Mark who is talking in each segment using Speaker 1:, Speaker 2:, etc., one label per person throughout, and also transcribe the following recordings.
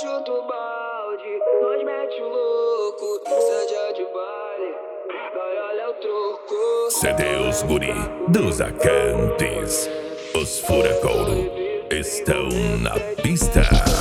Speaker 1: chuta o balde, nós mete o louco, seja de baile, vai olha o troco.
Speaker 2: CD os guri dos Acantes, os fura-couro estão na pista.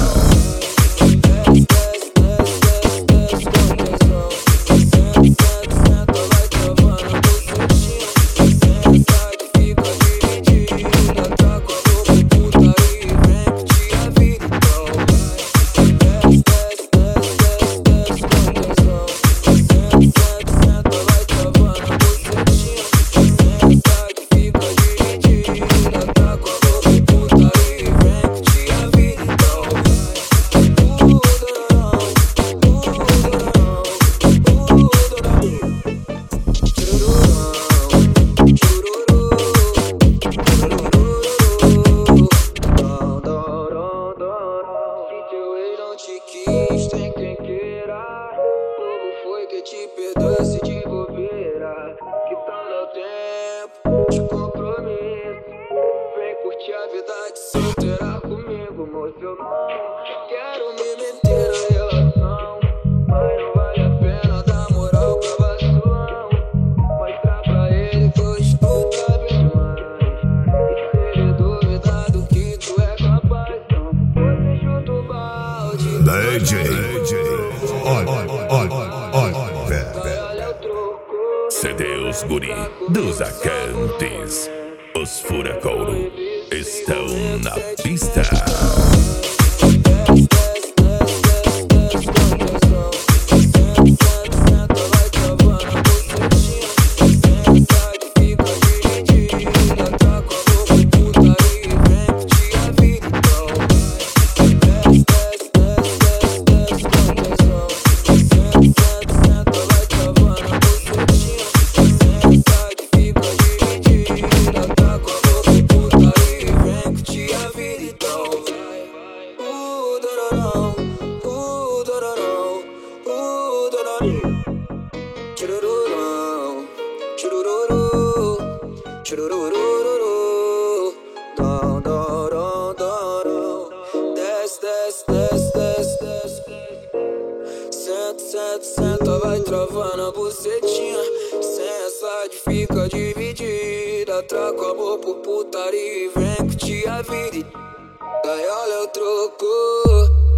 Speaker 1: Tem quem queira, como foi que te perdoasse de bobeira? Que tal dar tempo de compromisso? Vem curtir a vida de solteira comigo, moço. Eu não quero me meter na relação, mas não vale a pena dar moral pra vacilão. Mostrar pra ele que hoje tu tá bem mais, e se ele duvidar do que tu é capaz, então você chuta o balde.
Speaker 2: CD os guri dos Acantes, os fura-couro estão na pista.
Speaker 1: Chururururu, churururu, chururururu, dom, dom, dom, dom. Desce, desce, desce, desce, desce. Senta, senta, senta, vai travando a bucetinha. Sem essa de fica dividida. Trago amor por putaria e vem curtir a vida. Daí olha o troco.